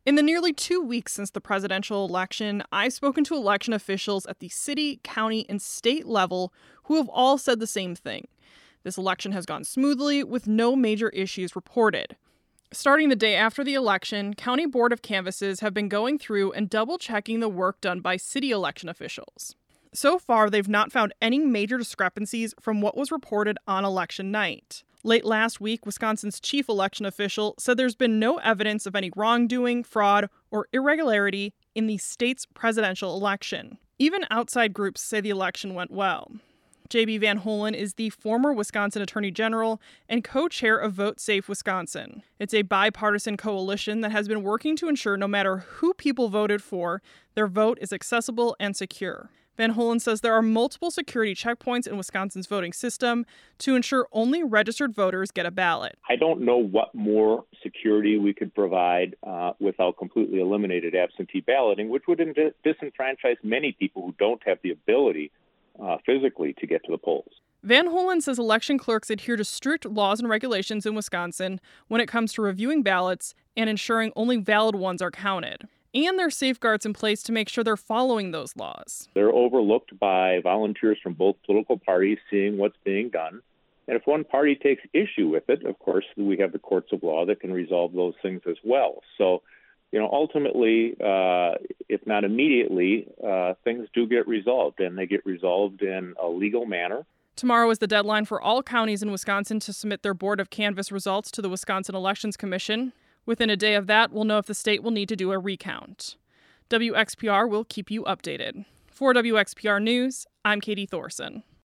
In the nearly 2 weeks since the presidential election, I've spoken to election officials at the city, county, and state level who have all said the same thing. This election has gone smoothly with no major issues reported. Starting the day after the election, County Board of Canvases have been going through and double-checking the work done by city election officials. So far, they've not found any major discrepancies from what was reported on election night. Late last week, Wisconsin's chief election official said there's been no evidence of any wrongdoing, fraud, or irregularity in the state's presidential election. Even outside groups say the election went well. J.B. Van Hollen is the former Wisconsin Attorney General and co-chair of Vote Safe Wisconsin. It's a bipartisan coalition that has been working to ensure no matter who people voted for, their vote is accessible and secure. Van Hollen says there are multiple security checkpoints in Wisconsin's voting system to ensure only registered voters get a ballot. I don't know what more security we could provide without completely eliminated absentee balloting, which would disenfranchise many people who don't have the ability physically to get to the polls. Van Hollen says election clerks adhere to strict laws and regulations in Wisconsin when it comes to reviewing ballots and ensuring only valid ones are counted. And there are safeguards in place to make sure they're following those laws. They're overlooked by volunteers from both political parties seeing what's being done. And if one party takes issue with it, of course, we have the courts of law that can resolve those things as well. So, ultimately, if not immediately, things do get resolved, and they get resolved in a legal manner. Tomorrow is the deadline for all counties in Wisconsin to submit their Board of Canvass results to the Wisconsin Elections Commission. Within a day of that, we'll know if the state will need to do a recount. WXPR will keep you updated. For WXPR News, I'm Katie Thorson.